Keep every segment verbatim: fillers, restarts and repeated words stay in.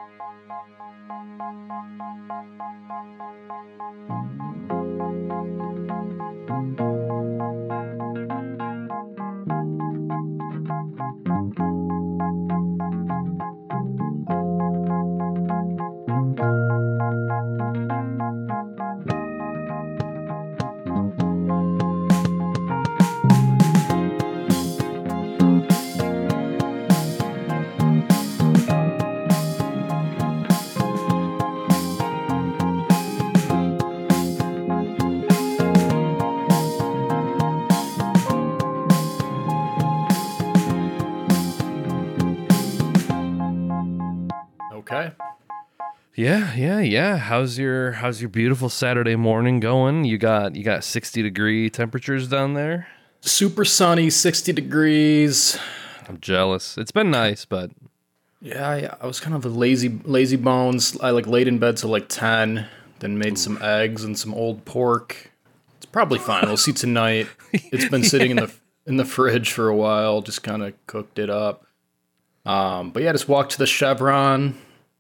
Okay. Yeah, yeah, yeah. How's your how's your beautiful Saturday morning going? You got you got sixty degree temperatures down there? Super sunny, sixty degrees. I'm jealous. It's been nice, but Yeah, I, I was kind of a lazy lazy bones. I like laid in bed till like ten, then made Oof. some eggs and some old pork. It's probably fine. We'll see tonight. It's been sitting yeah. in the in the fridge for a while, just kind of cooked it up. Um, but yeah, just walked to the Chevron.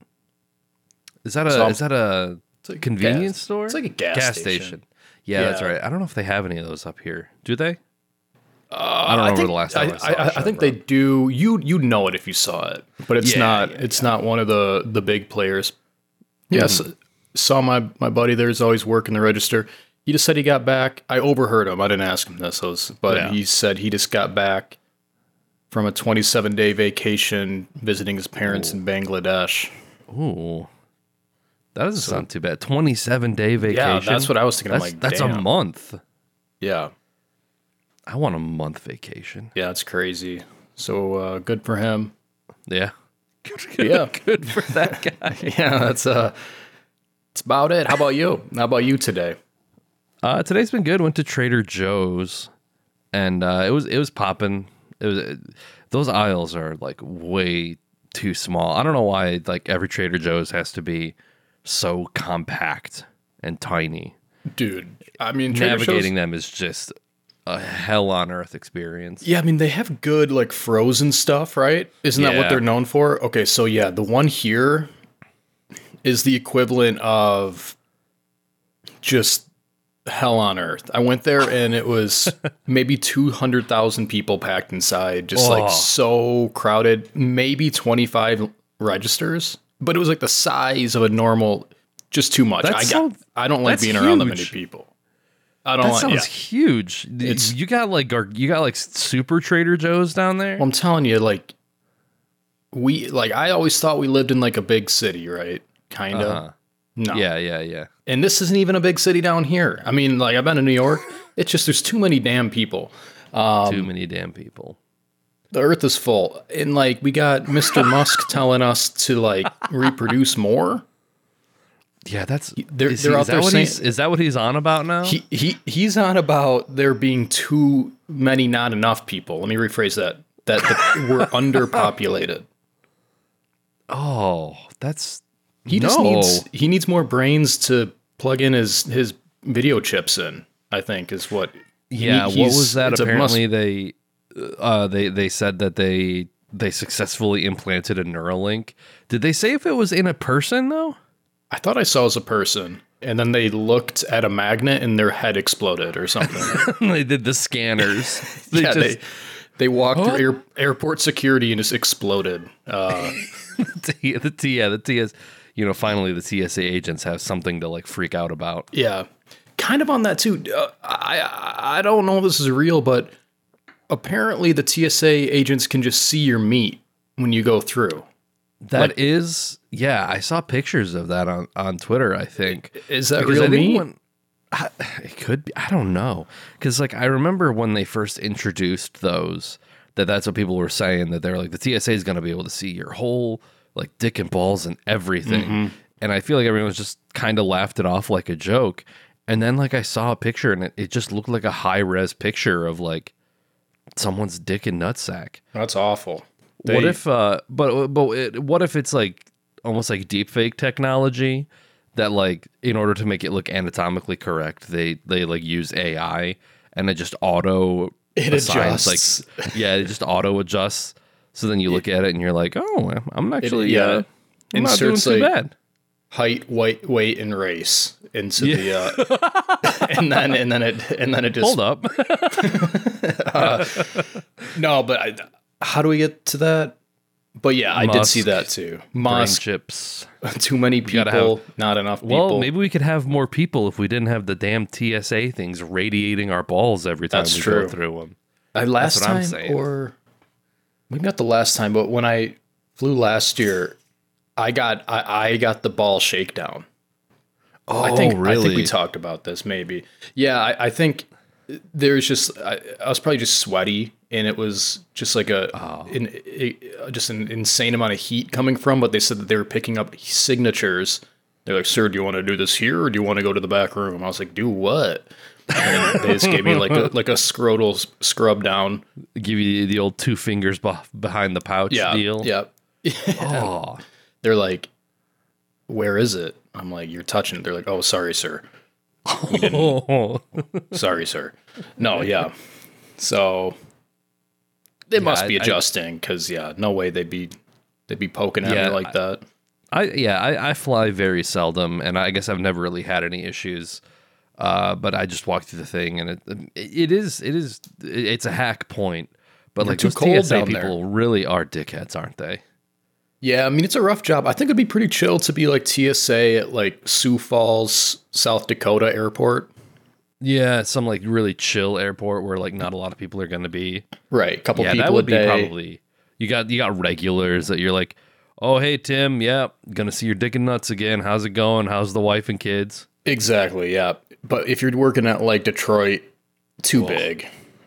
Is that a so is that a like convenience gas, store? It's like a gas, gas station. station. Yeah, yeah, that's right. I don't know if they have any of those up here. Do they? Uh, I don't know I think, the last time I, I saw. I, I think they do. You you know it if you saw it, but it's yeah, not. Yeah, it's yeah. not one of the the big players. Yes, mm. saw my my buddy there's always working the register. He just said he got back. I overheard him. I didn't ask him this, was, but yeah. he said he just got back from a twenty-seven day vacation visiting his parents Ooh. in Bangladesh. Ooh. That doesn't so, sound too bad. twenty-seven day vacation. Yeah, that's what I was thinking. That's, I'm like, that's damn. a month. Yeah. I want a month vacation. Yeah, it's crazy. So uh, good for him. Yeah. Good, good, yeah. Good for that guy. yeah, that's uh, that's about it. How about you? How about you today? Uh, today's been good. Went to Trader Joe's, and uh, it was it was popping. It was it, those aisles are like way too small. I don't know why like every Trader Joe's has to be so compact and tiny. Dude, I mean, Trader navigating Joe's, them is just a hell on earth experience. Yeah, I mean, they have good like frozen stuff, right? Isn't yeah. that what they're known for? Okay, so yeah, the one here is the equivalent of just hell on earth. I went there and it was maybe two hundred thousand people packed inside, just oh. like so crowded, maybe twenty-five registers, but it was like the size of a normal, just too much. I, got, I don't like being huge. around that many people. I don't that like, sounds yeah. huge. It's, you got like, you got like super Trader Joe's down there? Well, I'm telling you, like, we, like, I always thought we lived in like a big city, right? Kind of. Uh-huh. No. Yeah, yeah, yeah. And this isn't even a big city down here. I mean, like, I've been to New York. It's just, there's too many damn people. Um, too many damn people. The earth is full. And, like, we got Mister Musk telling us to, like, reproduce more. Yeah, that's... They're, is, they're he, out is, there that what saying, he's, is that what he's on about now? He, he He's on about there being too many not enough people. Let me rephrase that. That the, we're underpopulated. Oh, that's... He no. just needs he needs more brains to plug in his his video chips in, I think, is what. Yeah, he, what was that? Apparently, they uh, they they said that they they successfully implanted a Neuralink. Did they say if it was in a person though? I thought I saw it as a person, and then they looked at a magnet and their head exploded or something. They did the scanners. They yeah, just, they they walked huh? through air, airport security and just exploded. Uh, the T, the T, yeah, the T S. You know, finally the T S A agents have something to like freak out about. Yeah, kind of on that too. Uh, I I don't know if this is real, but apparently the T S A agents can just see your meat when you go through. That like, is, yeah, I saw pictures of that on, on Twitter, I think. Is that because real meat? When, I, it could be. I don't know. Because like I remember when they first introduced those, that that's what people were saying, that they're like, the T S A is going to be able to see your whole like dick and balls and everything. Mm-hmm. And I feel like everyone was just kind of laughed it off like a joke. And then like I saw a picture and it, it just looked like a high res picture of like someone's dick and nutsack. That's awful. They, what if, uh, but, but it, what if it's like almost like deep fake technology that like, in order to make it look anatomically correct, they, they like use A I and it just auto it assigns, adjusts. Like, yeah, it just auto adjusts. So then you look at it and you're like, oh, I'm actually, it, yeah. uh, I'm not doing too like bad. height, weight, weight, and race into yeah. the, uh, and then and then it and then it just hold up. uh, no, but I, how do we get to that? But yeah, I Musk, did see that too. Musk, chips, too many people, have, not enough people. Well, maybe we could have more people if we didn't have the damn T S A things radiating our balls every time That's we true. go through them. I last That's what time, I'm saying. Or maybe not the last time, but when I flew last year, I got I, I got the ball shakedown. Oh, I think really? I think we talked about this. Maybe, yeah. I, I think there's just I, I was probably just sweaty. And it was just like a, oh. an, a just an insane amount of heat coming from. But they said that they were picking up signatures. They're like, "Sir, do you want to do this here, or do you want to go to the back room?" I was like, "Do what?" And they just gave me like a like a scrotal scrub down. Give you the old two fingers behind the pouch yeah, deal. Yeah. Oh. They're like, "Where is it?" I'm like, "You're touching it." They're like, "Oh, sorry, sir." We didn't. Sorry, sir. No, yeah. So. They yeah, must be adjusting because yeah, no way they'd be they'd be poking at yeah, me like that. I yeah, I, I fly very seldom, and I guess I've never really had any issues. Uh, but I just walked through the thing, and it it is it is it's a hack point. But You're like those T S A people there. really are dickheads, aren't they? Yeah, I mean it's a rough job. I think it'd be pretty chill to be like T S A at like Sioux Falls, South Dakota airport. Yeah, some like really chill airport where like not a lot of people are going to be. Right, a couple yeah, people that would a day. be probably. You got you got regulars that you're like, oh hey Tim, yeah, gonna see your dick and nuts again. How's it going? How's the wife and kids? Exactly, yeah. But if you're working at like Detroit, too oh. big,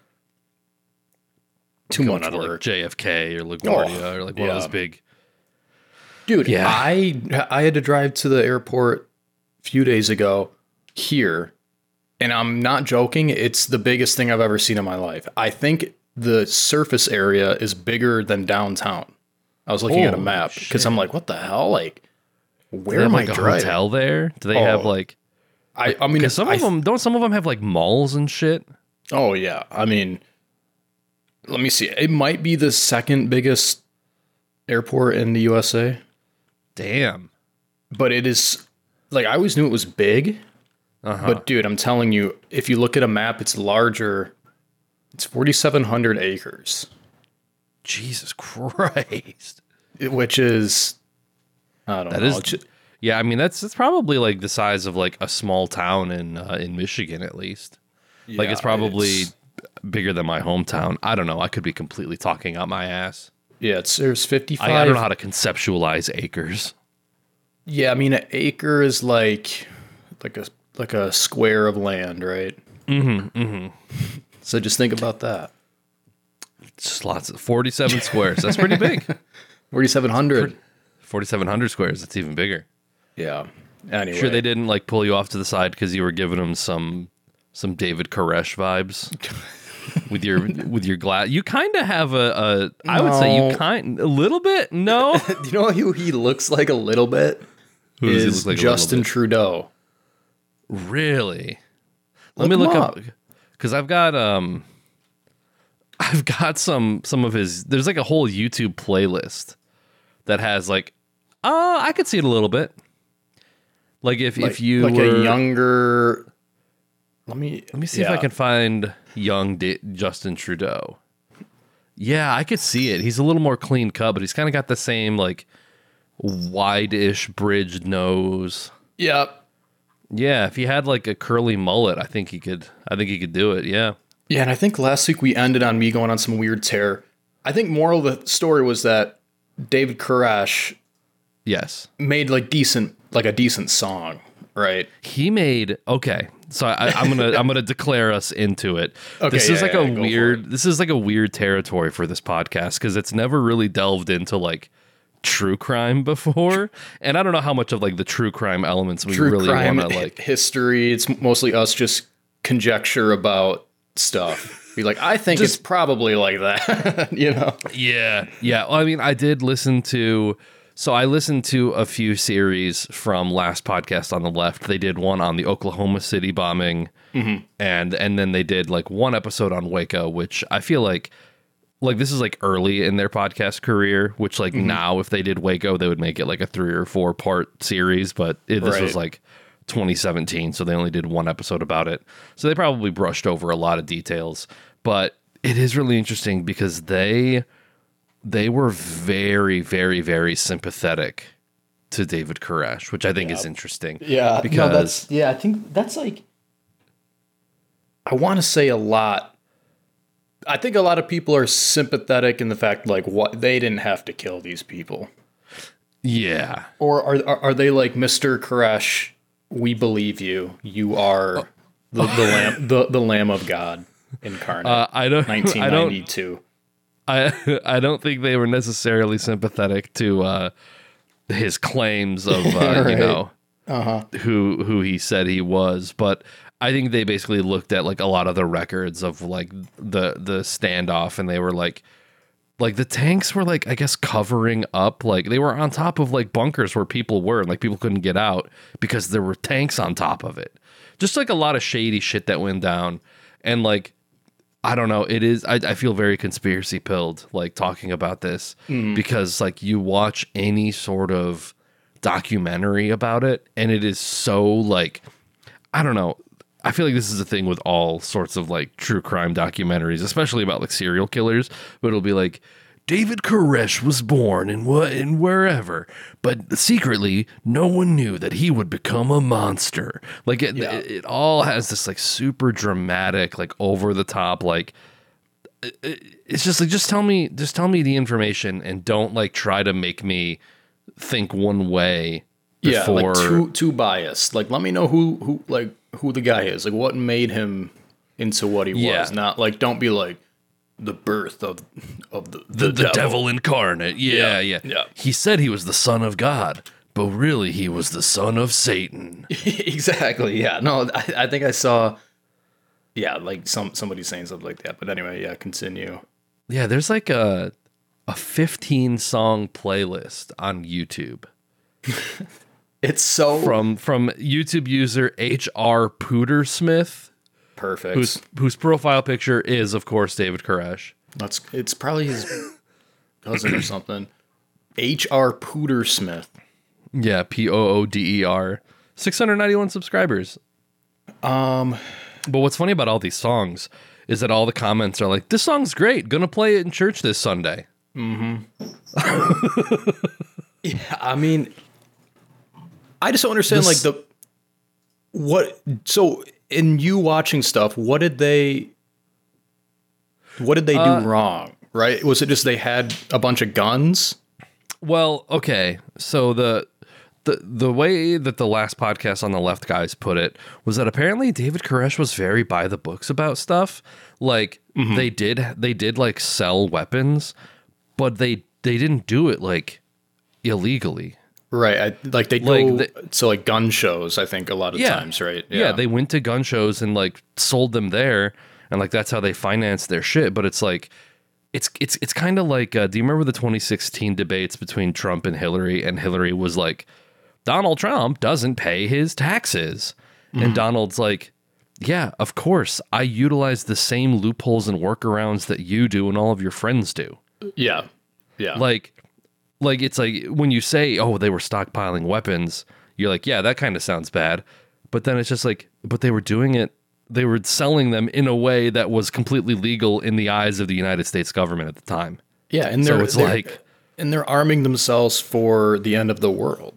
too going much out work. Of, like J F K or LaGuardia oh, or like one yeah. of those big. Dude, yeah, I I had to drive to the airport a few days ago here. And I'm not joking, it's the biggest thing I've ever seen in my life. I think the surface area is bigger than downtown. I was looking oh, at a map because I'm like, what the hell? Like, where am like I a driving? Hotel there? Do they oh, have like? I I mean, some I, of them don't. Some of them have like malls and shit. Oh yeah, I mean, let me see. It might be the second biggest airport in the U S A. Damn. But it is like I always knew it was big. Uh-huh. But dude, I'm telling you, if you look at a map, it's larger. It's forty-seven hundred acres. Jesus Christ. Which is, I don't that know. Is, yeah, I mean, that's that's probably like the size of like a small town in uh, in Michigan, at least. Yeah, like it's probably it's, bigger than my hometown. I don't know. I could be completely talking out my ass. Yeah, it's there's fifty-five. I, I don't know how to conceptualize acres. Yeah, I mean, an acre is like like a like a square of land, right? Mm-hmm. Mm-hmm. So just think about that. Just lots of forty-seven squares. That's pretty big. forty-seven hundred. forty-seven hundred squares. That's even bigger. Yeah. Anyway. Sure they didn't like pull you off to the side because you were giving them some some David Koresh vibes with your with your glass. You kind of have a, a I no. would say you kind a little bit. No. You know who he looks like a little bit? Who does is he look like Justin bit? Trudeau. Really? Let Look me look up up because I've got um I've got some some of his there's like a whole YouTube playlist that has like uh I could see it a little bit. Like if, like, if you like were, a younger let me let me see yeah. if I can find young D- Justin Trudeau. Yeah, I could see it. He's a little more clean cut, but he's kind of got the same like wide-ish bridged nose. Yep. Yeah, if he had like a curly mullet, I think he could. I think he could do it. Yeah. Yeah, and I think last week we ended on me going on some weird tear. I think moral of the story was that David Koresh, yes, made like decent, like a decent song, right? He made okay. So I, I'm gonna I'm gonna declare us into it. Okay, this yeah, is like yeah, a weird. This is like a weird territory for this podcast because it's never really delved into like true crime before, and I don't know how much of like the true crime elements we true really want to like history. It's mostly us just conjecture about stuff. Be like, I think just, it's probably like that, you know? Yeah, yeah. Well, I mean, I did listen to. So I listened to a few series from last podcast on the left. They did one on the Oklahoma City bombing, mm-hmm. and and then they did like one episode on Waco, which I feel like like this is like early in their podcast career, which like mm-hmm. now if they did Waco, they would make it like a three or four part series. But it, this right. was like twenty seventeen, so they only did one episode about it. So they probably brushed over a lot of details. But it is really interesting because they they were very, very, very sympathetic to David Koresh, which I think yeah. is interesting. Yeah, because no, that's yeah, I think that's like I want to say a lot. I think a lot of people are sympathetic in the fact like what they didn't have to kill these people. Yeah. Or are are, are they like Mister Koresh? We believe you. You are the the lamb the, the Lamb of God incarnate. Uh, I don't. nineteen ninety-two. I don't, I I don't think they were necessarily sympathetic to uh, his claims of uh, right. you know uh-huh. who who he said he was, but I think they basically looked at like a lot of the records of like the the standoff, and they were like, like the tanks were like I guess covering up, like they were on top of like bunkers where people were, and like people couldn't get out because there were tanks on top of it. Just like a lot of shady shit that went down, and like I don't know, it is I, I feel very conspiracy pilled like talking about this mm. because like you watch any sort of documentary about it, and it is so like I don't know. I feel like this is a thing with all sorts of like true crime documentaries, especially about like serial killers. But it'll be like David Koresh was born in what in wherever, but secretly no one knew that he would become a monster. Like it, yeah. it, it all has this like super dramatic, like over the top, like it, it's just like just tell me, just tell me the information, and don't like try to make me think one way. Before. Yeah, like too too biased. Like let me know who who like. who the guy is, like what made him into what he yeah. was. Not like don't be like the birth of of the the, the, the devil. devil incarnate. Yeah, yeah, yeah, yeah. He said he was the son of God, but really he was the son of Satan. Exactly. Yeah. No, I, I think I saw. Yeah, like some somebody saying something like that. But anyway, yeah. Continue. Yeah, there's like a a fifteen song playlist on YouTube. It's so from from YouTube user H R Pootersmith. Perfect. Whose whose profile picture is, of course, David Koresh. That's it's probably his cousin or something. H R Pootersmith. Yeah, P O O D E R. six hundred ninety-one subscribers. Um, but what's funny about all these songs is that all the comments are like, "This song's great. Gonna play it in church this Sunday." Mm-hmm. Yeah, I mean. I just don't understand, this, like, the, what, so, in you watching stuff, what did they, what did they uh, do wrong, right? Was it just they had a bunch of guns? Well, okay, so the, the, the way that the last podcast on the left guys put it was that apparently David Koresh was very by the books about stuff. Like, mm-hmm. they did, they did, like, sell weapons, but they, they didn't do it, like, illegally. Right, I, like they go like the, to like gun shows. I think a lot of yeah, times, right? Yeah. yeah, they went to gun shows and like sold them there, and like that's how they financed their shit. But it's like, it's it's it's kind of like, uh, do you remember the twenty sixteen debates between Trump and Hillary? And Hillary was like, Donald Trump doesn't pay his taxes, mm-hmm. and Donald's like, yeah, of course, I utilize the same loopholes and workarounds that you do and all of your friends do. Yeah, yeah, like. Like, it's like when you say, oh, they were stockpiling weapons, you're like, yeah, that kind of sounds bad. But then it's just like, but they were doing it, they were selling them in a way that was completely legal in the eyes of the United States government at the time. Yeah, and so they're, it's they're, like, and they're arming themselves for the end of the world.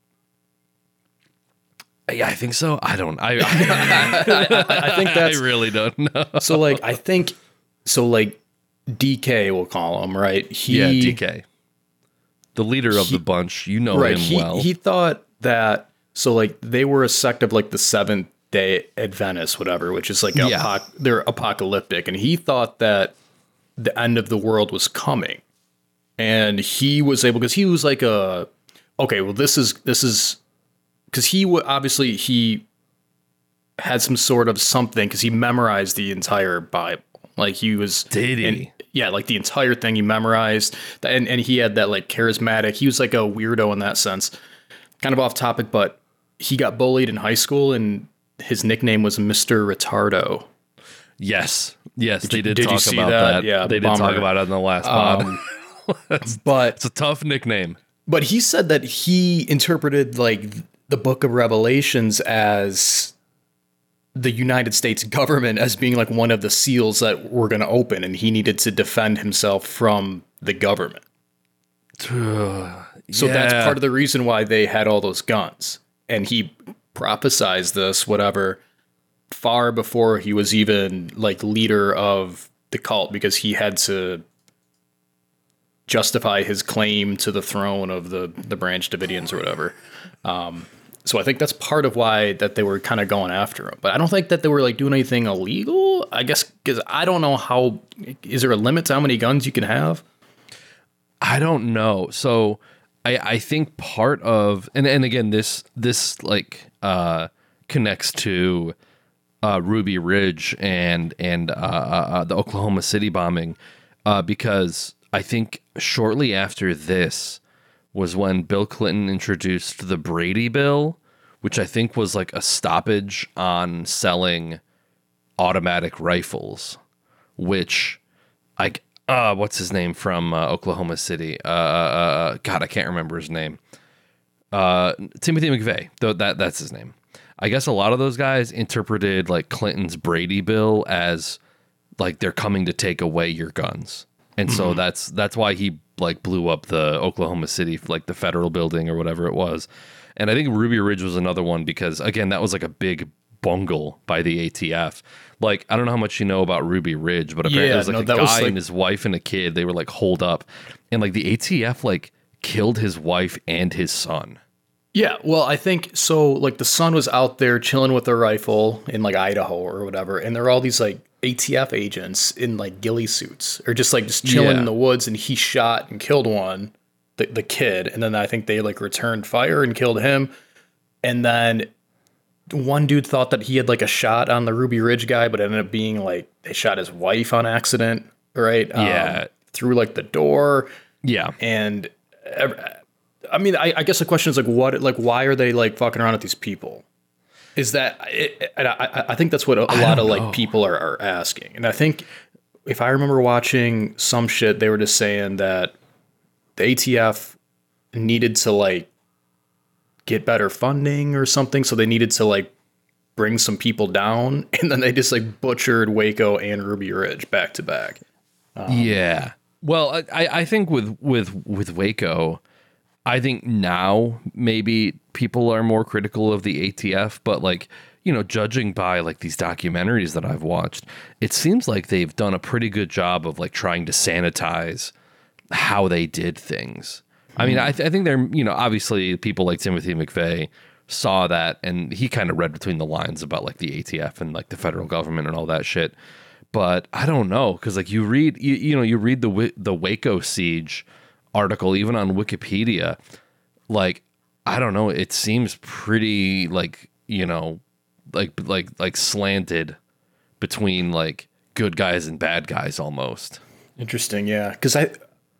Yeah, I think so. I don't, I, I, I, I think that's, I really don't know. So, like, I think, so, like, D K, we'll call him, right? He, yeah, D K. The leader of he, the bunch, you know right, him he, well. He thought that, so like they were a sect of like the Seventh Day Adventists, whatever, which is like, yeah. apoc- they're apocalyptic. And he thought that the end of the world was coming. And he was able, because he was like a, okay, well, this is, this is, because he would, obviously he had some sort of something, because he memorized the entire Bible. Like he was, did he? And, yeah, like the entire thing he memorized, and and he had that like charismatic. He was like a weirdo in that sense. Kind of off topic, but he got bullied in high school, and his nickname was Mister Retardo. Yes. Yes, Did they you- did, did you talk see about that? that. Yeah, they did bummer. talk about it in the last pod. Um, it's, but it's a tough nickname. but he said that he interpreted like the Book of Revelations as the United States government as being like one of the seals that were going to open, and he needed to defend himself from the government. So Yeah. that's part of the reason why they had all those guns. And he prophesized this, whatever, far before he was even like leader of the cult, because he had to justify his claim to the throne of the, the Branch Davidians or whatever. Um, so I think that's part of why that they were kind of going after him. But I don't think that they were like doing anything illegal. I guess because I don't know how, is there a limit to how many guns you can have? I don't know. So I, I think part of and, and again this this like uh, connects to uh, Ruby Ridge and and uh, uh, the Oklahoma City bombing uh, because I think shortly after this was when Bill Clinton introduced the Brady Bill, which I think was like a stoppage on selling automatic rifles, which I uh what's his name from uh, Oklahoma City? Uh, uh, God, I can't remember his name. Uh, Timothy McVeigh. Though that that's his name. I guess a lot of those guys interpreted like Clinton's Brady Bill as like they're coming to take away your guns, and mm-hmm. so that's that's why he like blew up the Oklahoma City, like the federal building or whatever it was. And I think Ruby Ridge was another one because again, that was like a big bungle by the A T F. Like, I don't know how much you know about Ruby Ridge, but apparently yeah, there's like no, a that guy was like... and his wife and a kid. They were like holed up, and like the A T F like killed his wife and his son. Yeah, well, I think so. Like the son was out there chilling with a rifle in like Idaho or whatever, and there are all these like A T F agents in like ghillie suits, or just like just chilling Yeah. in the woods, and he shot and killed one, the the kid, and then I think they like returned fire and killed him, and then one dude thought that he had like a shot on the Ruby Ridge guy, but it ended up being like they shot his wife on accident, right? Yeah. Um, through like the door. Yeah. And I mean, I, I guess the question is like, what, like, why are they like fucking around with these people? Is that, it, and I, I think that's what a, a lot of like know. people are, are asking. And I think if I remember watching some shit, they were just saying that the A T F needed to like get better funding or something. So they needed to like bring some people down, and then they just like butchered Waco and Ruby Ridge back to back. Um, yeah. Well, I, I think with, with, with Waco, I think now maybe people are more critical of the A T F, but like, you know, judging by like these documentaries that I've watched, it seems like they've done a pretty good job of like trying to sanitize how they did things. I mean, I, th- I think they're, you know, obviously people like Timothy McVeigh saw that and he kind of read between the lines about like the A T F and like the federal government and all that shit. But I don't know, because like you read, you, you know, you read the the Waco siege article, even on Wikipedia, like, I don't know, it seems pretty like, you know, like like like slanted between like good guys and bad guys almost. Interesting, yeah. Because I,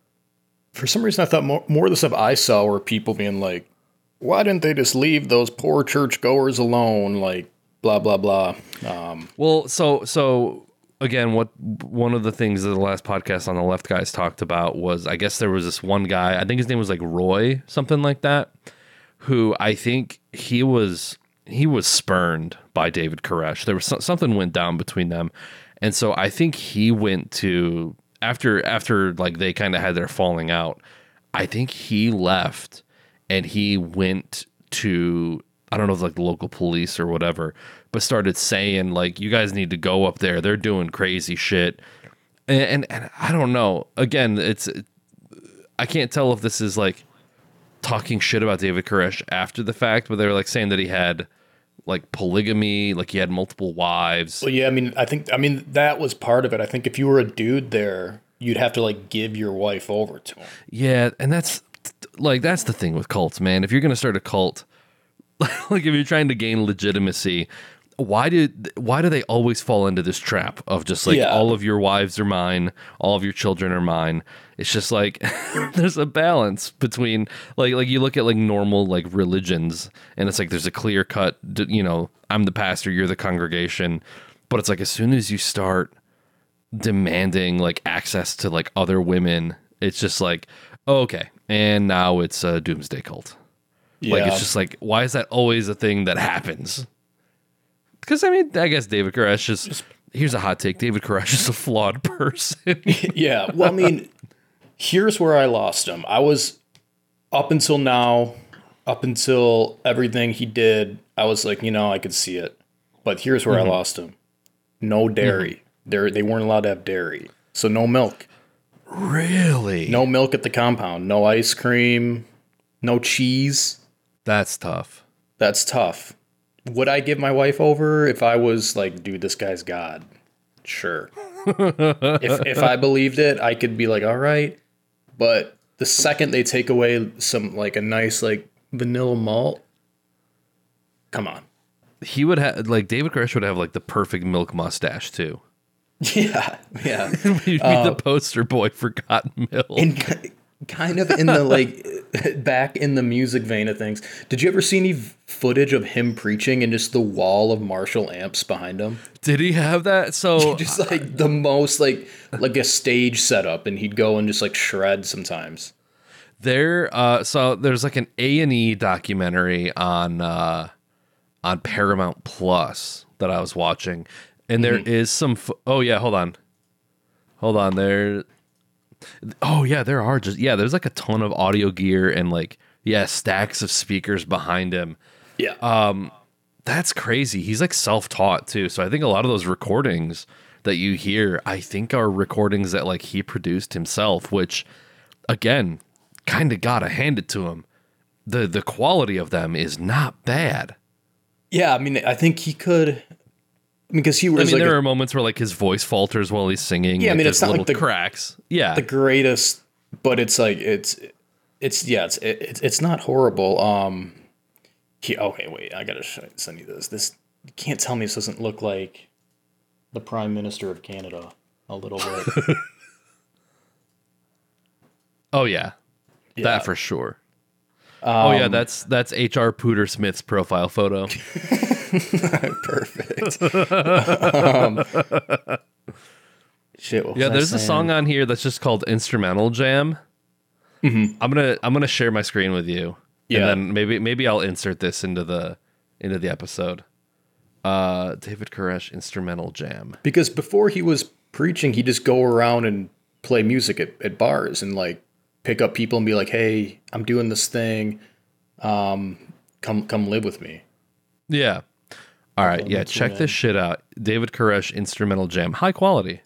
for some reason, I thought more, more of the stuff I saw were people being like, why didn't they just leave those poor churchgoers alone? Like, blah, blah, blah. Um, well, so, so again, what one of the things that the last podcast on the left guys talked about was, I guess there was this one guy, I think his name was like Roy, something like that, who I think he was, he was spurned by David Koresh. There was so, something went down between them. And so I think he went to, after, after like they kind of had their falling out, I think he left and he went to, I don't know if it's like the local police or whatever, but started saying like, you guys need to go up there. They're doing crazy shit. And, and, and I don't know, again, it's, I can't tell if this is like talking shit about David Koresh after the fact, but they were like saying that he had like polygamy, like he had multiple wives. Well, yeah, I mean, I think, I mean, that was part of it. I think if you were a dude there, you'd have to like give your wife over to him. Yeah. And that's like, that's the thing with cults, man. If you're going to start a cult, like if you're trying to gain legitimacy, why did why do they always fall into this trap of just like, yeah, all of your wives are mine, all of your children are mine? It's just like there's a balance between like like you look at like normal like religions and it's like there's a clear cut, you know, I'm the pastor, you're the congregation. But it's like as soon as you start demanding like access to like other women, it's just like, oh, okay, and now it's a doomsday cult. Yeah. Like it's just like, why is that always a thing that happens? Because I mean, I guess David Koresh is. Just, here's a hot take: David Koresh is a flawed person. Yeah, well, I mean, here's where I lost him. I was up until now, up until everything he did, I was like, you know, I could see it. But here's where mm-hmm. I lost him: no dairy. Mm-hmm. They they weren't allowed to have dairy, so no milk. Really? No milk at the compound. No ice cream. No cheese. That's tough. That's tough. Would I give my wife over if I was like, dude, this guy's God? Sure. if if I believed it, I could be like, all right. But the second they take away some like a nice like vanilla malt, come on. He would have like David Koresh would have like the perfect milk mustache too. Yeah, yeah. He'd be uh, the poster boy for cotton milk. And kind of in the like back in the music vein of things. Did you ever see any footage of him preaching and just the wall of Marshall amps behind him? Did he have that? So just like the most like like a stage setup, and he'd go and just like shred sometimes. There, uh, so there's like an A and E documentary on uh, on Paramount Plus that I was watching, and there mm-hmm. is some. Fo- oh yeah, hold on, hold on there. Oh yeah, there are just yeah. There's like a ton of audio gear and like yeah, stacks of speakers behind him. Yeah, um, that's crazy. He's like self-taught too, so I think a lot of those recordings that you hear, I think, are recordings that like he produced himself. Which, again, kind of gotta hand it to him. the The quality of them is not bad. Yeah, I mean, I think he could. Because he was I mean, like there a, are moments where like his voice falters while he's singing. Yeah, like, I mean, it's not little like the cracks. Yeah, the greatest, but it's like it's it's yeah, it's it's it's not horrible. Um, he, okay, wait, I gotta show, send you this. This you can't tell me this doesn't look like the Prime Minister of Canada a little bit. Oh yeah, yeah, that for sure. Um, oh yeah, that's that's H R Pooter Smith's profile photo. Perfect. um, shit. Yeah, there's a song on here that's just called Instrumental Jam. Mm-hmm. I'm gonna I'm gonna share my screen with you. Yeah. And then maybe maybe I'll insert this into the into the episode. Uh, David Koresh Instrumental Jam. Because before he was preaching, he'd just go around and play music at, at bars and like pick up people and be like, "Hey, I'm doing this thing. Um, come come live with me." Yeah. All right, yeah, check this shit out. David Koresh Instrumental Jam. High quality.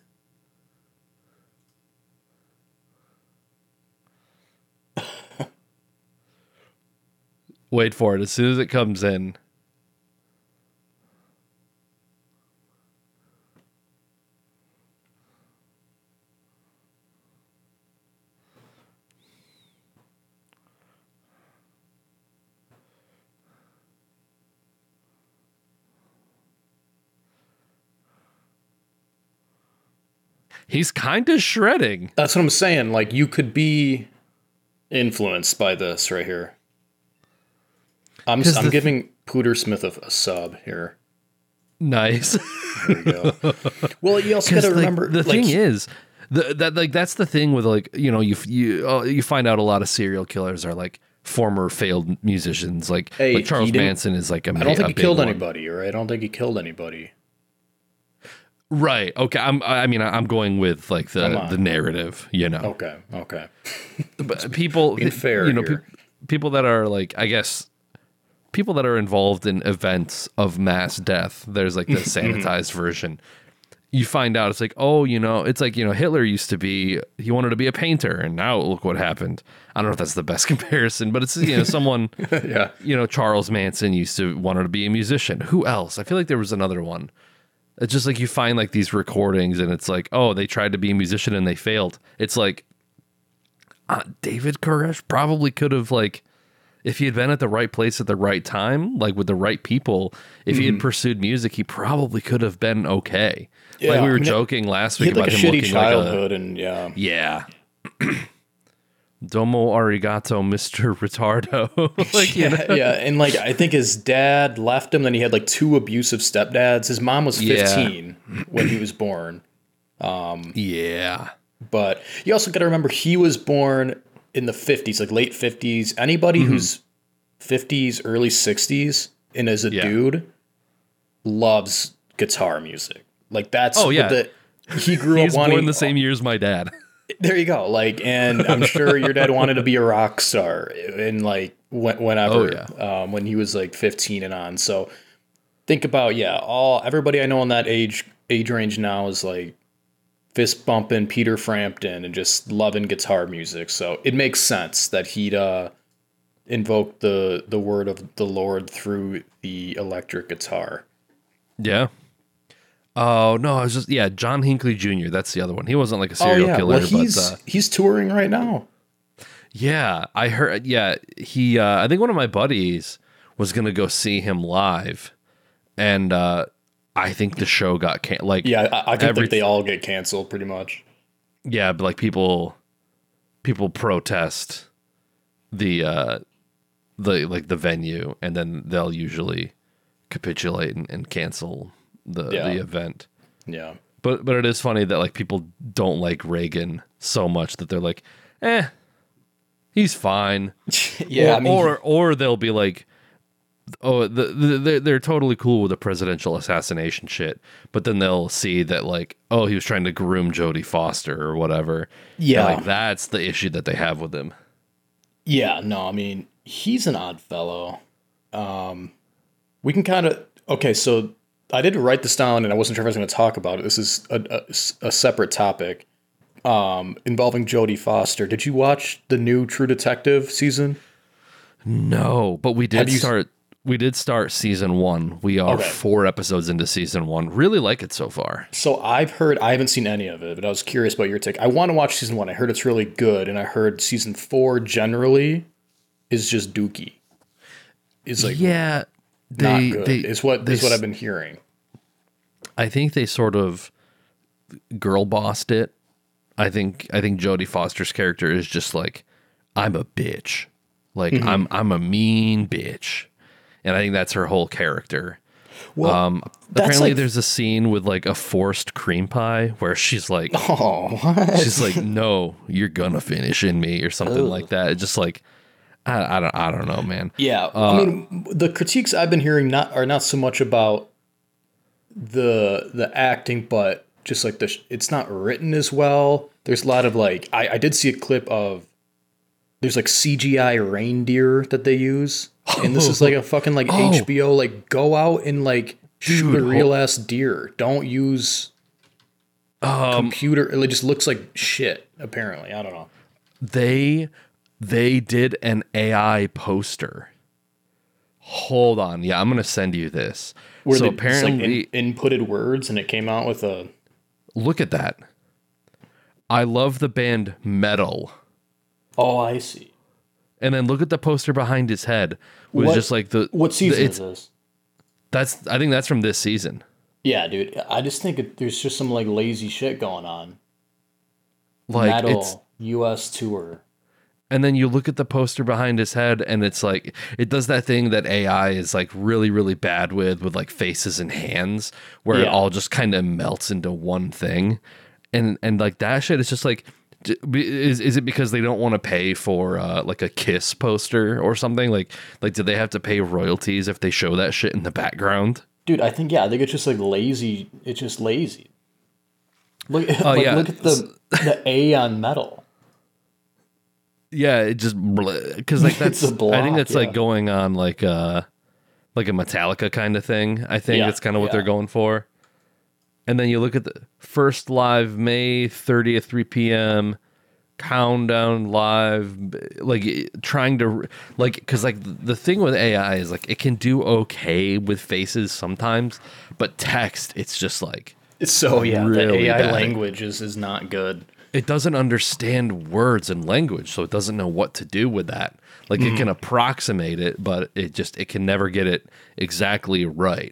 Wait for it. As soon as it comes in. He's kind of shredding. That's what I'm saying. Like, you could be influenced by this right here. I'm I'm giving th- Pooter Smith a, a sub here. Nice. There you go. Well, you also got to remember like, the like, thing is the, that like that's the thing with like you know you you uh, you find out a lot of serial killers are like former failed musicians. Like, hey, like Charles Manson is like a. I don't think he killed one. anybody, or I don't think he killed anybody. Right. Okay. I'm. I mean, I'm going with like the the narrative. You know. Okay. Okay. But people, being fair, you know, here. Pe- people that are like, I guess, people that are involved in events of mass death. There's like the sanitized version. You find out it's like, oh, you know, it's like, you know, Hitler used to be, he wanted to be a painter, and now look what happened. I don't know if that's the best comparison, but it's, you know, someone, yeah, you know, Charles Manson used to wanted to be a musician. Who else? I feel like there was another one. It's just like you find like these recordings and it's like, oh, they tried to be a musician and they failed. It's like uh, David Koresh probably could have, like, if he had been at the right place at the right time, like with the right people, if mm-hmm. he had pursued music, he probably could have been okay. Yeah, like we were I mean, joking last week he had about like a him shitty looking childhood like a, and yeah. Yeah. Domo arigato, Mister Retardo. like, yeah, you know? yeah, and like I think his dad left him. Then he had like two abusive stepdads. His mom was fifteen yeah. when he was born. Um, yeah, but you also got to remember he was born in the fifties, like late fifties. Anybody mm-hmm. who's fifties, early sixties, and is a yeah. dude loves guitar music. Like that's oh yeah. The, he grew He's up wanting born the same year as my dad. There you go. Like, and I'm sure your dad wanted to be a rock star in like whenever, oh, yeah. um, when he was like fifteen and on. So think about, yeah, all everybody I know in that age age range now is like fist bumping Peter Frampton and just loving guitar music. So it makes sense that he'd uh, invoke the the word of the Lord through the electric guitar. Yeah. Oh no, I was just yeah, John Hinckley Junior That's the other one. He wasn't like a serial oh, yeah. killer, well, he's, but uh, he's touring right now. Yeah, I heard. Yeah, he. Uh, I think one of my buddies was gonna go see him live, and uh, I think the show got can like. Yeah, I, I think every, like they all get canceled pretty much. Yeah, but like people, people protest the uh, the like the venue, and then they'll usually capitulate and, and cancel the yeah. the event. Yeah. But but it is funny that like people don't like Reagan so much that they're like, eh, he's fine. yeah. Or, I mean, or or they'll be like, oh, the, the, they're they're totally cool with the presidential assassination shit. But then they'll see that like, oh, he was trying to groom Jodie Foster or whatever. Yeah. And, like that's the issue that they have with him. Yeah. No, I mean he's an odd fellow. Um, we can kind of okay. So I did write this down, and I wasn't sure if I was going to talk about it. This is a, a, a separate topic um, involving Jodie Foster. Did you watch the new True Detective season? No, but we did you... start. We did start season one. We are okay. four episodes into season one. Really like it so far. So I've heard. I haven't seen any of it, but I was curious about your take. I want to watch season one. I heard it's really good, and I heard season four generally is just dookie. Is like yeah. They, They, not good. they, is what they, is what I've been hearing. I think they sort of girl bossed it. I think I think Jodie Foster's character is just like, I'm a bitch, like mm-hmm. I'm I'm a mean bitch, and I think that's her whole character. Well, um, apparently like, there's a scene with like a forced cream pie where she's like, oh, what? she's like, no, you're gonna finish in me or something Ugh. like that. It's just like. I, I don't. I don't know, man. Yeah, uh, I mean, the critiques I've been hearing not are not so much about the the acting, but just like the it's not written as well. There's a lot of like I, I did see a clip of there's like C G I reindeer that they use, and this is like a fucking like oh. H B O like go out and like shoot Dude, a real ass deer. Don't use um, computer. It just looks like shit. Apparently, I don't know. They. They did an A I poster. Hold on. Yeah, I'm going to send you this. Where so they apparently like in, inputted words and it came out with a... Look at that. I love the band Metal. Oh, I see. And then look at the poster behind his head. Was just like the... What season the, is this? That's. I think that's from this season. Yeah, dude. I just think it, there's just some like lazy shit going on. Like Metal it's, U S tour. And then you look at the poster behind his head and it's like, it does that thing that A I is like really, really bad with, with like faces and hands where yeah. it all just kind of melts into one thing. And, and like that shit is just like, is, is it because they don't want to pay for uh, like a Kiss poster or something? Like, like, do they have to pay royalties if they show that shit in the background? Dude, I think, yeah, I think it's just like lazy. It's just lazy. Look, uh, like, yeah. look at the, the A on Metal. Yeah, it just because like that's block, I think that's yeah. like going on like uh like a Metallica kind of thing. I think yeah, that's kind of what yeah. they're going for. And then you look at the first live May thirtieth, three p.m. countdown live, like trying to like because like the thing with A I is like it can do okay with faces sometimes, but text it's just like it's so yeah really the A I bad. language is is not good. It doesn't understand words and language, so it doesn't know what to do with that. Like mm. it can approximate it, but it just it can never get it exactly right.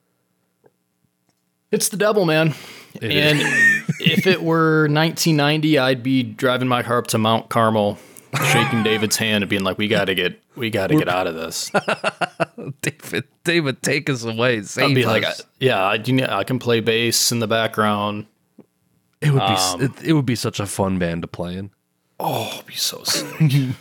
It's the devil, man. It and if it were nineteen ninety, I'd be driving my car up to Mount Carmel shaking David's hand and being like, "We got to get, we got to get out of this." David, David, take us away. Save I'd be us. like, "Yeah, I, you know, I can play bass in the background." It would be Um, it, it would be such a fun band to play in. Oh, it'd be so sick.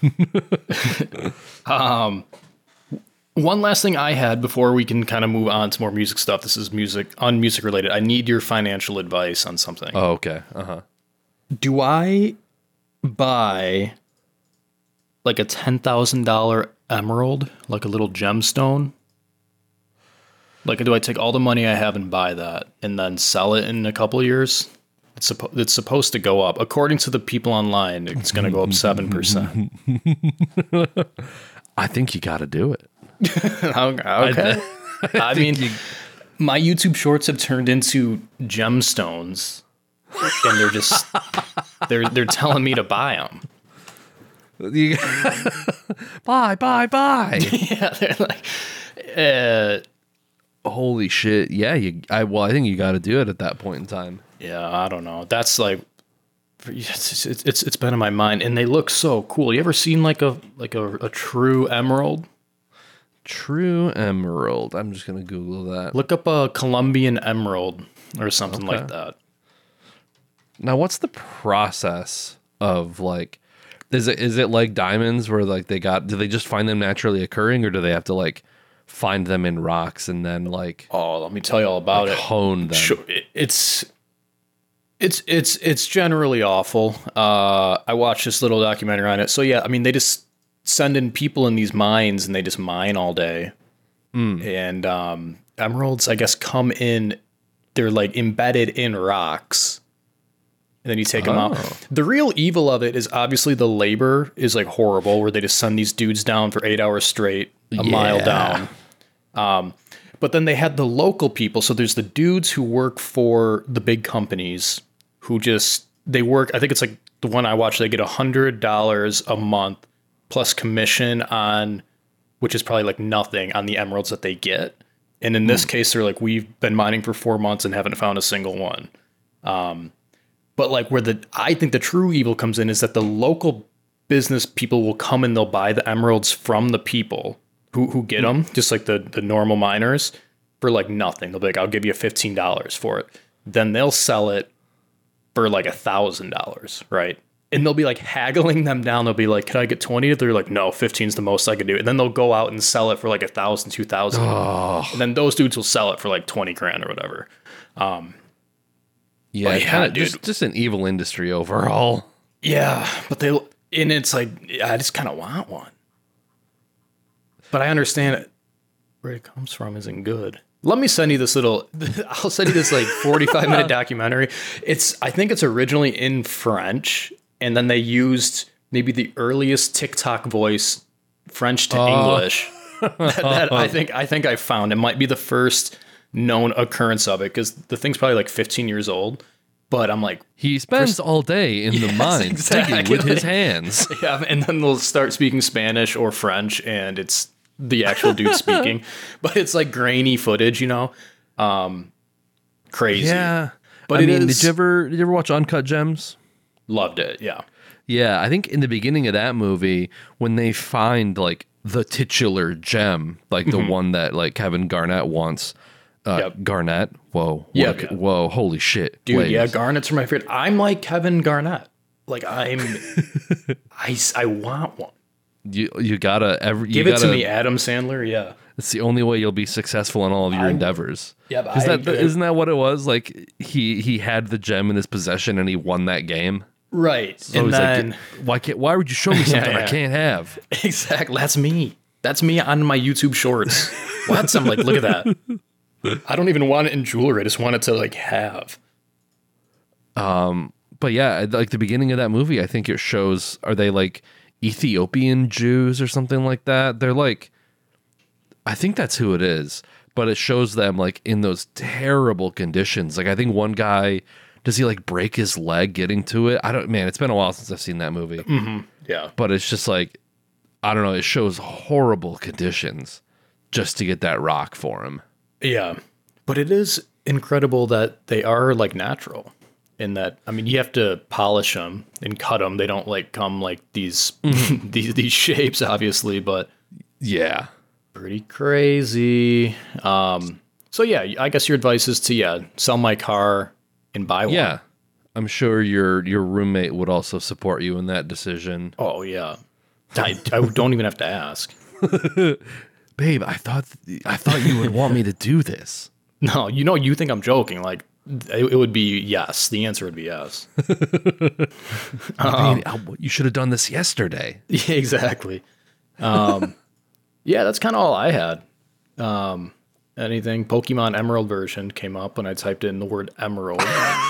um, one last thing I had before we can kind of move on to more music stuff. This is music, unmusic related. I need your financial advice on something. Oh, okay. Uh huh. Do I buy like a ten thousand dollar emerald, like a little gemstone? Like, do I take all the money I have and buy that, and then sell it in a couple of years? It's, suppo- it's supposed to go up. According to the people online, it's going to go up seven percent. I think you got to do it. Okay. I, I mean, you- my YouTube shorts have turned into gemstones, and they're just they're they're telling me to buy them. You, buy, buy, buy. Yeah, they're like, uh, Holy shit! Yeah, you. I well, I think you got to do it at that point in time. yeah, I don't know. That's like, it's it's it's, it's been in my mind, and they look so cool. You ever seen like a like a, a true emerald? True emerald. I'm just gonna Google that. Look up a Colombian emerald or something Okay. like that. Now, what's the process of like? Is it is it like diamonds where like they got? Do they just find them naturally occurring, or do they have to like find them in rocks and then like Oh, let me tell you all about like, it. hone them? Sure, it- it's it's it's it's generally awful. Uh, I watched this little documentary on it. So yeah, I mean, they just send in people in these mines and they just mine all day. And um, emeralds, I guess, come in. They're like embedded in rocks, and then you take them out. Oh. The real evil of it is obviously the labor is like horrible, where they just send these dudes down for eight hours straight, a mile Yeah. down. Um, but then they had the local people. So there's the dudes who work for the big companies who just, they work, I think it's like the one I watched, they get a hundred dollars a month plus commission on, which is probably like nothing on the emeralds that they get. And in this case, they're like, we've been mining for four months and haven't found a single one. Um, but like where the, I think the true evil comes in is that the local business people will come and they'll buy the emeralds from the people who who get them, just like the, the normal miners, for like nothing. They'll be like, I'll give you fifteen dollars for it. Then they'll sell it for like a thousand dollars, right? And they'll be like haggling them down. They'll be like, can I get twenty? They're like, no, fifteen is the most I can do. And then they'll go out and sell it for like a thousand, two thousand. Oh. And then those dudes will sell it for like twenty grand or whatever. Um, Yeah, But yeah, kinda dude. just just an evil industry overall. yeah, but they, and it's like, I just kind of want one. But I understand it. Where it comes from isn't good. Let me send you this little, I'll send you this like forty-five minute documentary. It's, I think it's originally in French, and then they used maybe the earliest TikTok voice, French to Oh. English. that, that I think, I think I found. It might be the first known occurrence of it, because the thing's probably like fifteen years old. But I'm like, He spends all day in the Yes, mines digging with exactly. his hands. yeah, and then they'll start speaking Spanish or French, and it's the actual dude speaking. But it's like grainy footage, you know? Um, crazy. Yeah, But I it mean, is- did you ever did you ever watch Uncut Gems? Loved it, yeah. Yeah, I think in the beginning of that movie, when they find like the titular gem, like the one that like Kevin Garnett wants. Uh, Yep. Garnett, whoa, what Yep, a- yeah. whoa, holy shit, Dude, Blaze. yeah, Garnett's my favorite. I'm like Kevin Garnett. Like, I'm... I, s- I want one. You you gotta every you Give it gotta, to me, Adam Sandler, yeah. It's the only way you'll be successful in all of your I- endeavors. Yeah, but Is I- that the, isn't that what it was? Like he he had the gem in his possession and he won that game. Right. So and he's then... like, why can't? Why would you show me something I yeah. can't have? Exactly. That's me. That's me on my YouTube shorts. What? I'm like, look at that. I don't even want it in jewelry. I just want it to like have. But yeah, like the beginning of that movie, I think it shows. Are they like Ethiopian Jews or something like that? They're like, I think that's who it is. But it shows them like in those terrible conditions. Like I think one guy, does he like break his leg getting to it? I don't. Man, it's been a while since I've seen that movie. Yeah. But it's just like, I don't know. It shows horrible conditions just to get that rock for him. Yeah. But it is incredible that they are like natural. in that, I mean, you have to polish them and cut them. They don't like come like these these these shapes, obviously, but yeah, pretty crazy. Um, so yeah, I guess your advice is to yeah sell my car and buy one. Yeah, I'm sure your your roommate would also support you in that decision. Oh yeah, I, I don't even have to ask. Babe, I thought I thought you would want me to do this. No, you know, you think I'm joking. Like, it, it would be yes. The answer would be yes. um, Babe, you should have done this yesterday. Yeah, exactly. Um, yeah, that's kind of all I had. Um, anything Pokemon Emerald version came up when I typed in the word emerald.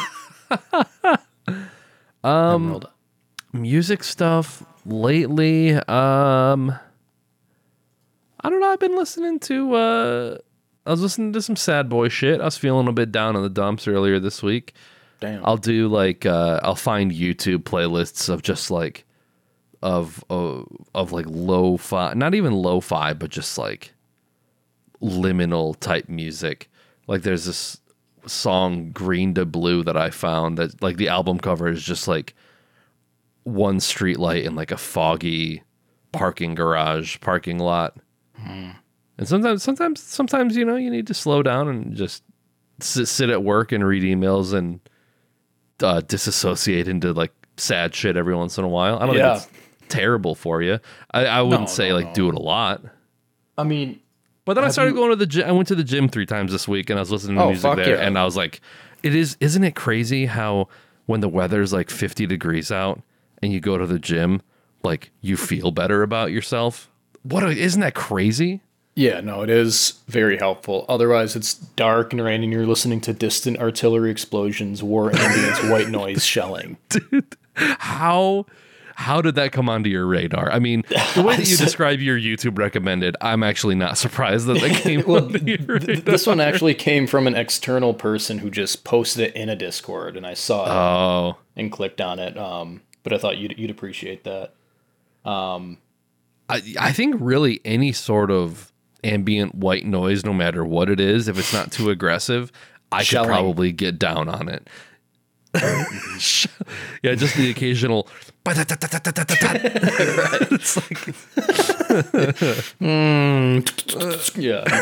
um, emerald. Music stuff lately. Um, I don't know. I've been listening to. Uh, I was listening to some sad boy shit. I was feeling a bit down in the dumps earlier this week. Damn. I'll do like uh, I'll find YouTube playlists of just like of of, of like lo-fi, not even lo-fi, but just like liminal type music. Like there's this song Green to Blue that I found that like the album cover is just like one street light in like a foggy parking garage parking lot. Hmm. And sometimes, sometimes, sometimes, you know, you need to slow down and just sit, sit at work and read emails and uh, disassociate into like sad shit every once in a while. I don't yeah. think it's terrible for you. I, I wouldn't no, say no, like no. do it a lot. I mean, but then I started you... going to the gym. I went to the gym three times this week and I was listening to oh, music there. yeah. And I was like, it is, isn't it crazy how when the weather's like fifty degrees out and you go to the gym, like you feel better about yourself? What, a, isn't that crazy? Yeah, no, it is very helpful. Otherwise, it's dark and rainy and you're listening to distant artillery explosions, war ambience, white noise shelling. Dude, how how did that come onto your radar? I mean, the way that you describe your YouTube recommended, I'm actually not surprised that that came well, onto your radar. Th- this one actually came from an external person who just posted it in a Discord, and I saw it oh. and clicked on it. Um, but I thought you'd, you'd appreciate that. Um, I, I think really any sort of ambient white noise, no matter what it is, if it's not too aggressive, I Shelling. could probably get down on it. Yeah, just the occasional. It's like, mm,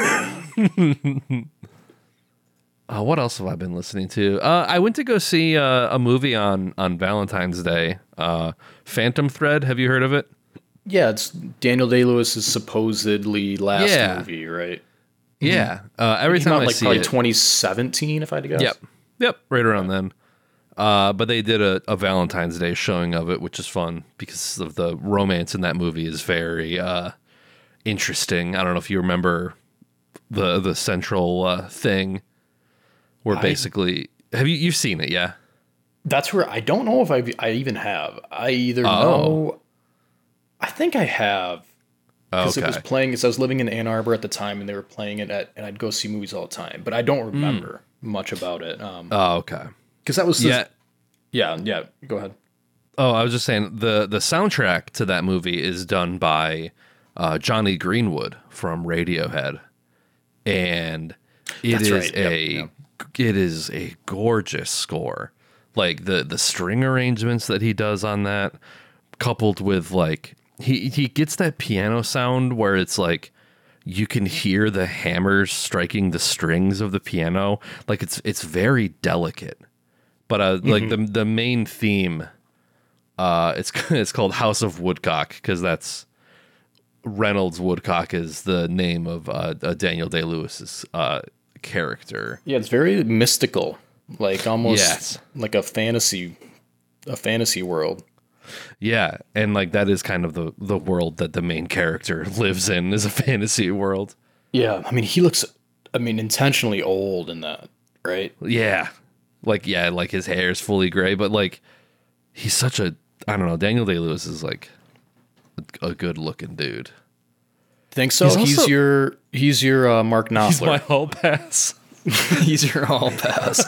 yeah. uh, what else have I been listening to? Uh, I went to go see uh, a movie on on Valentine's Day. Uh, Phantom Thread. Have you heard of it? Yeah, it's Daniel Day-Lewis's supposedly last Yeah. movie, right? Yeah. Uh, every It came time out I like see probably it, twenty seventeen, if I had to guess. Yep. Yep. Right around then. Uh, but they did a, a Valentine's Day showing of it, which is fun because of the romance in that movie is very uh, interesting. I don't know if you remember the the central uh, thing where I- basically have you you've seen it, yeah? That's where I don't know if I I even have. I either Oh. know. I think I have. Because Okay. it was playing, because I was living in Ann Arbor at the time, and they were playing it at, and I'd go see movies all the time, but I don't remember much about it. Um, Oh, okay. because that was the, Yeah. yeah, yeah. Go ahead. Oh, I was just saying the the soundtrack to that movie is done by uh, Johnny Greenwood from Radiohead, and it That's is right. Yep, a yep. it is a gorgeous score. Like the the string arrangements that he does on that, coupled with like he he gets that piano sound where it's like you can hear the hammers striking the strings of the piano. Like it's it's very delicate. But uh, Mm-hmm. like the the main theme, uh, it's it's called House of Woodcock because that's Reynolds Woodcock is the name of uh, uh, Daniel Day-Lewis's uh, character. Yeah, it's very mystical, like almost Yes. like a fantasy, a fantasy world. Yeah, and like that is kind of the the world that the main character lives in is a fantasy world. Yeah, I mean, he looks, I mean, intentionally old in that, right? Yeah, like yeah, like his hair is fully gray, but like he's such a I don't know. Daniel Day-Lewis is like a, a good looking dude. Think so? He's He's, also- your he's your uh, Mark Knopfler. He's my hall pass. He's your all pass.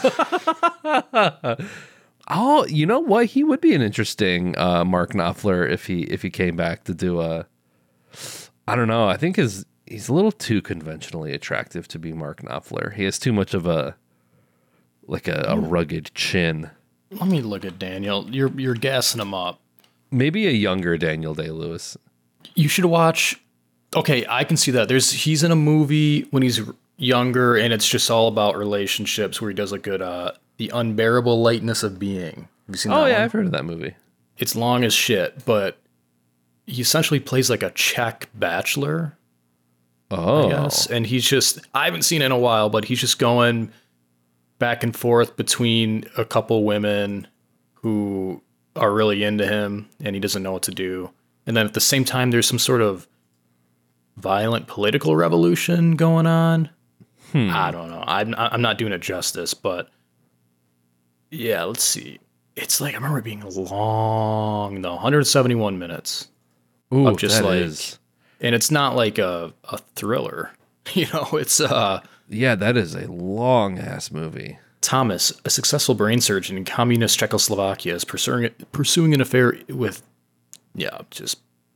Oh, you know what? He would be an interesting uh, Mark Knopfler if he if he came back to do a. I don't know. I think his he's a little too conventionally attractive to be Mark Knopfler. He has too much of a like a, a rugged chin. let me look at Daniel. You're you're gassing him up. Maybe a younger Daniel Day-Lewis. You should watch. Okay, I can see that. There's he's in a movie when he's younger, and it's just all about relationships. Where he does a good, uh, The Unbearable Lightness of Being. Have you seen Oh that yeah, one? I've heard of that movie. It's long as shit, but he essentially plays like a Czech bachelor. Oh, I guess. And he's just, I haven't seen it in a while, but he's just going back and forth between a couple women who are really into him and he doesn't know what to do. And then at the same time, there's some sort of violent political revolution going on. Hmm. I don't know. I'm, I'm not doing it justice, but yeah, let's see. It's like, I remember it being long, though, one hundred seventy-one minutes. Ooh, of just that like, is. And it's not like a, a thriller, you know, it's uh Yeah, that is a long ass movie. Thomas, a successful brain surgeon in communist Czechoslovakia, is pursuing pursuing an affair with, yeah, just.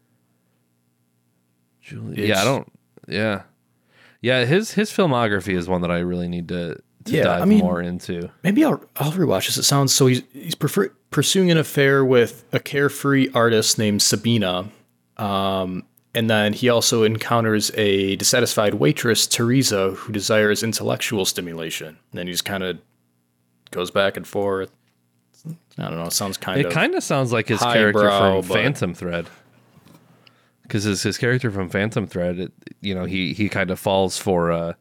Julie. Yeah, I don't. Yeah, yeah. His his filmography is one that I really need to, to yeah, dive I mean, more into. Maybe I'll I'll rewatch this. It sounds so he's he's prefer, pursuing an affair with a carefree artist named Sabina. Um, And then he also encounters a dissatisfied waitress, Teresa, who desires intellectual stimulation. And then he just kind of goes back and forth. I don't know. It sounds kind It of. It kind of sounds like his character brow, from but... Phantom Thread. Because his, his character from Phantom Thread, it, you know, he, he kind of falls for a,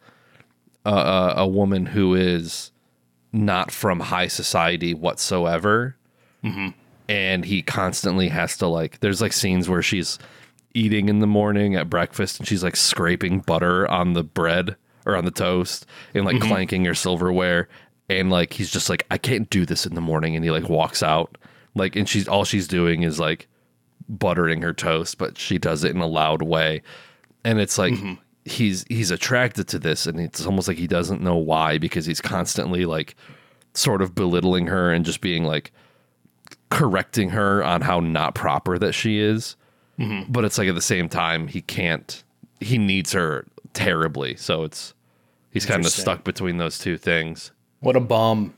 a a woman who is not from high society whatsoever. Mm-hmm. And he constantly has to, like, there's like scenes where she's eating in the morning at breakfast and she's like scraping butter on the bread or on the toast and like mm-hmm. clanking her silverware, and like he's just like, I can't do this in the morning, and he like walks out, like, and she's all she's doing is like buttering her toast, but she does it in a loud way, and it's like mm-hmm. he's he's attracted to this, and it's almost like he doesn't know why, because he's constantly like sort of belittling her and just being like correcting her on how not proper that she is. Mm-hmm. But it's like at the same time, he can't, he needs her terribly. So it's, he's kind of stuck between those two things. What a bum.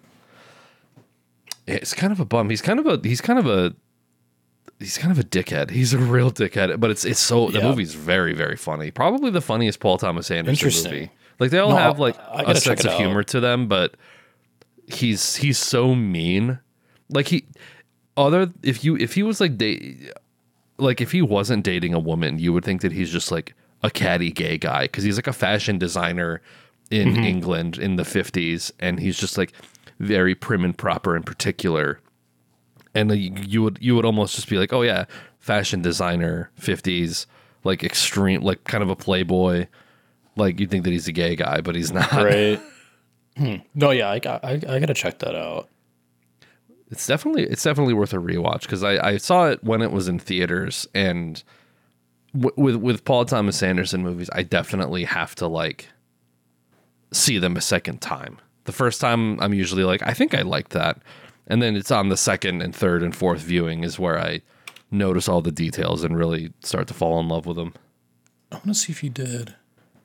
It's kind of a bum. He's kind of a, he's kind of a, he's kind of a dickhead. He's a real dickhead, but it's, it's so, the yeah. movie's very, very funny. Probably the funniest Paul Thomas Anderson movie. Like they all no, have like a sense of humor to them, but he's, he's so mean. Like he, other, if you, if he was like, they, like if he wasn't dating a woman, you would think that he's just like a catty gay guy, because he's like a fashion designer in mm-hmm. England in the fifties, and he's just like very prim and proper and particular. And you, you would you would almost just be like, oh yeah, fashion designer, fifties, like extreme, like kind of a playboy. Like you'd think that he's a gay guy, but he's not. Right. hmm. No, yeah, I got I, I gotta check that out. It's definitely it's definitely worth a rewatch, because I, I saw it when it was in theaters, and w- with with Paul Thomas Anderson movies, I definitely have to like see them a second time. The first time I'm usually like, I think I liked that, and then it's on the second and third and fourth viewing is where I notice all the details and really start to fall in love with them. I want to see if he did.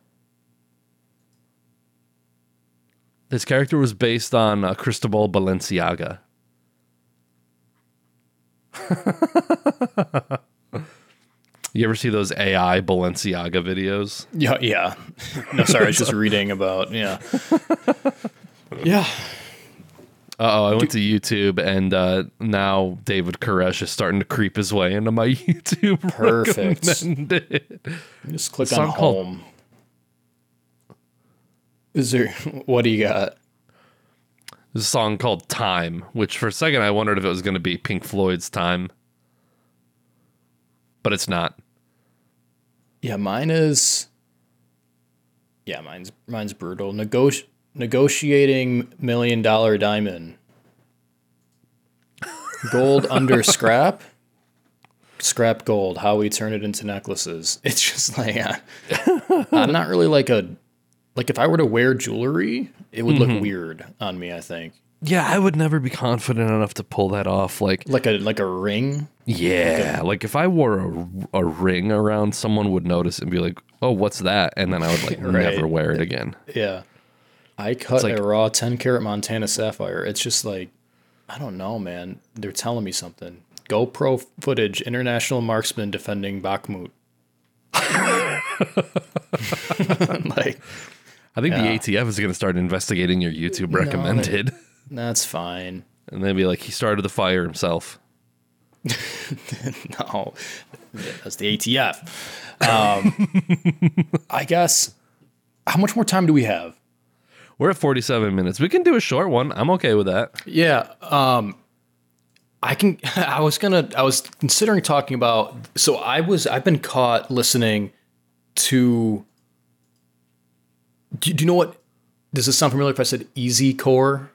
His character was based on uh, Cristobal Balenciaga. You ever see those A I Balenciaga videos? Yeah, yeah. No, sorry, I was just reading about, yeah. Yeah. Uh-oh, I went to YouTube, and uh, now David Koresh is starting to creep his way into my YouTube. Perfect. Recommended. Just click on home. Called... Is there, what do you got? There's a song called Time, which for a second I wondered if it was going to be Pink Floyd's Time. But it's not. Yeah, mine is... Yeah, mine's mine's brutal. Negoti- negotiating Million Dollar Diamond. Gold under scrap. Scrap gold. How we turn it into necklaces. It's just like... Uh, I'm not really like a... Like, if I were to wear jewelry, it would mm-hmm. look weird on me, I think. Yeah, I would never be confident enough to pull that off. Like like a like a ring? Yeah. Like, a, like if I wore a, a ring around, someone would notice and be like, oh, what's that? And then I would, like, right. never wear it again. Yeah. I cut like, a raw ten karat Montana sapphire. It's just like, I don't know, man. They're telling me something. GoPro footage, international marksman defending Bakhmut. Like, I think yeah. the A T F is going to start investigating your YouTube recommended. No, that's fine. And they'll be like, he started the fire himself. No, that's the A T F. Um, I guess, how much more time do we have? We're at forty-seven minutes. We can do a short one. I'm okay with that. Yeah. Um, I can, I was gonna, I was considering talking about, so I was, I've been caught listening to, do, do you know what, does this sound familiar if I said easy core?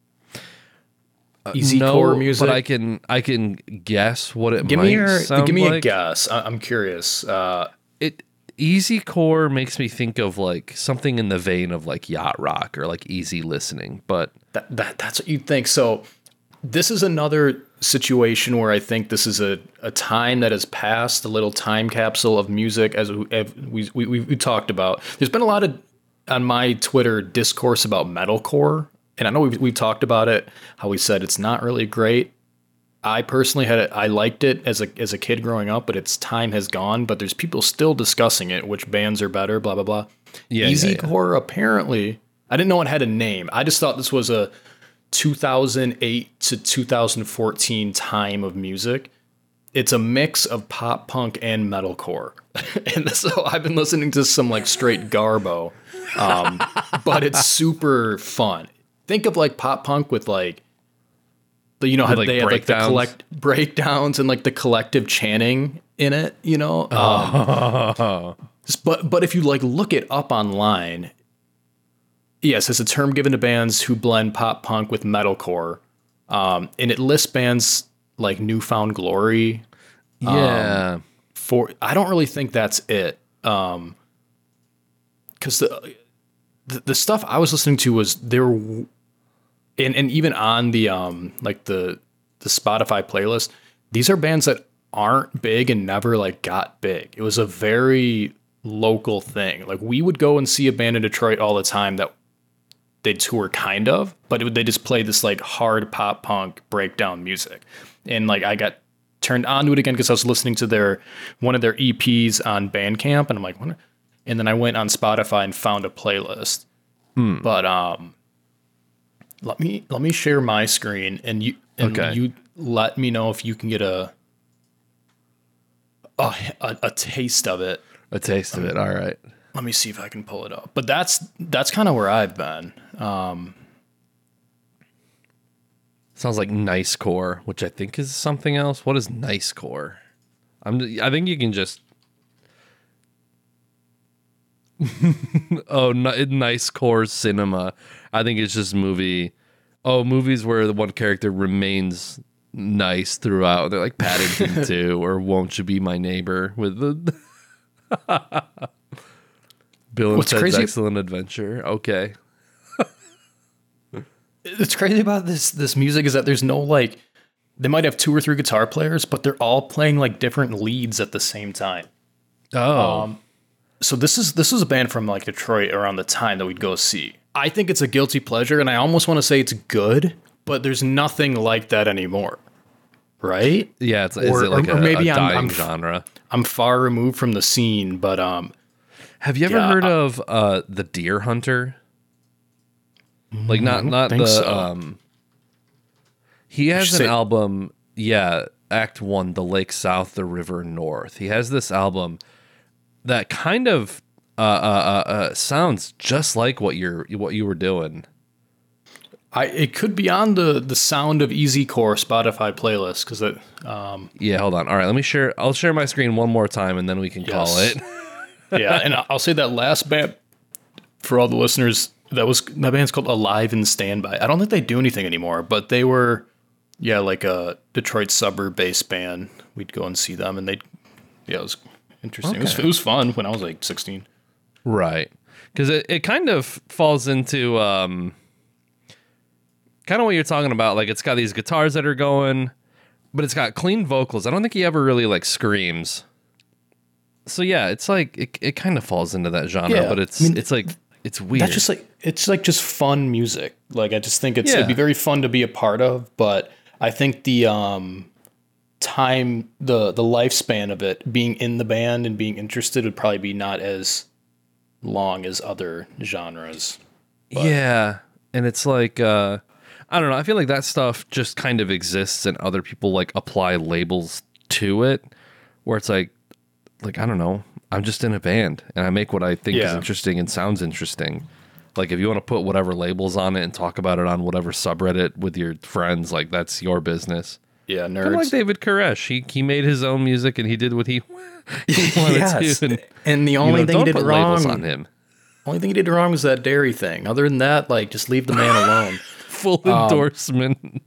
Easy no, core music? But I can, I can guess what it give might me your, sound give me like. a guess. I, I'm curious. Uh, It easy core makes me think of like something in the vein of like yacht rock or like easy listening, but that, that that's what you'd think. So this is another situation where I think this is a, a time that has passed, a little time capsule of music, as we, as we, we, we talked about. There's been a lot of, on my Twitter, discourse about metalcore. And I know we've, we've talked about it, how we said it's not really great. I personally had it, I liked it as a as a kid growing up, but its time has gone. But there's people still discussing it, which bands are better, blah, blah, blah. yeah, Easy yeah, yeah. core, apparently, I didn't know it had a name. I just thought this was a two thousand eight to two thousand fourteen time of music. It's a mix of pop punk and metalcore. And so I've been listening to some like straight garbo, um, but it's super fun. Think of like pop punk with like, the, you know, how like they have like the breakdowns? collect breakdowns and like the collective chanting in it, you know? Um, Oh. But but if you like look it up online, yes, it's a term given to bands who blend pop punk with metalcore, um, and it lists bands like Newfound Glory. Yeah. Um, for I don't really think that's it, um, because the, the the stuff I was listening to was there, and and even on the um like the the Spotify playlist, these are bands that aren't big and never like got big. It was a very local thing. Like we would go and see a band in Detroit all the time that they'd tour kind of, but it would, they just play this like hard pop punk breakdown music. And like I got turned on to it again because I was listening to their one of their E Ps on Bandcamp, and I'm like, what? And then I went on Spotify and found a playlist. Hmm. But um, let me let me share my screen, and you and Okay. you let me know if you can get a a, a, a taste of it. A taste of it. All right. Let me see if I can pull it up. But that's that's kind of where I've been. Um, Sounds like nice core, which I think is something else. What is nice core? I'm. I think you can just. oh, n- nice core cinema. I think it's just movie. Oh, movies where the one character remains nice throughout. They're like Paddington two or Won't You Be My Neighbor with the. Bill and What's Ted's crazy- Excellent Adventure. Okay. it's crazy about this this music is that there's no like, they might have two or three guitar players, but they're all playing like different leads at the same time. Oh. Um, so this is this is a band from like Detroit around the time that we'd go see. I think it's a guilty pleasure, and I almost want to say it's good, but there's nothing like that anymore, right? yeah. It's, or- is it like or a, maybe a I'm- dying I'm f- genre? I'm far removed from the scene, but um, Have you ever Yeah, heard I- of uh, the Deer Hunter? Like not don't not think the so. um. He has should an say- album, yeah. Act One, The Lake South, The River North. He has this album that kind of uh, uh, uh, uh, sounds just like what you're what you were doing. I it could be on the the Sound of Easy Core Spotify playlist because it. Um, Yeah, hold on. All right, let me share. I'll share my screen one more time, and then we can call Yes. it. yeah, and I'll say that last band for all the listeners. That was that band's called Alive and Standby. I don't think they do anything anymore, but they were, yeah, like a Detroit suburb based band. We'd go and see them, and they, yeah, it was interesting. It, was, Okay. it was fun when I was like sixteen. Right. Because it, it kind of falls into um, kind of what you're talking about. Like, it's got these guitars that are going, but it's got clean vocals. I don't think he ever really, like, screams. So, yeah, it's like, it, it kind of falls into that genre, Yeah, but it's I mean, it's like it's weird. That's just like it's like just fun music. Like I just think it's Yeah. it'd be very fun to be a part of, but I think the um time the the lifespan of it being in the band and being interested would probably be not as long as other genres. But. Yeah. And it's like uh I don't know, I feel like that stuff just kind of exists and other people like apply labels to it where it's like like I don't know, I'm just in a band and I make what I think Yeah. is interesting and sounds interesting. Like if you want to put whatever labels on it and talk about it on whatever subreddit with your friends, like that's your business. Yeah, Kind nerds. of like David Koresh. He he made his own music and he did what he, he wanted Yes. to. And, And the you only know, thing he don't did put labels wrong on him. only thing he did wrong was that dairy thing. Other than that, like just leave the man alone. Full endorsement.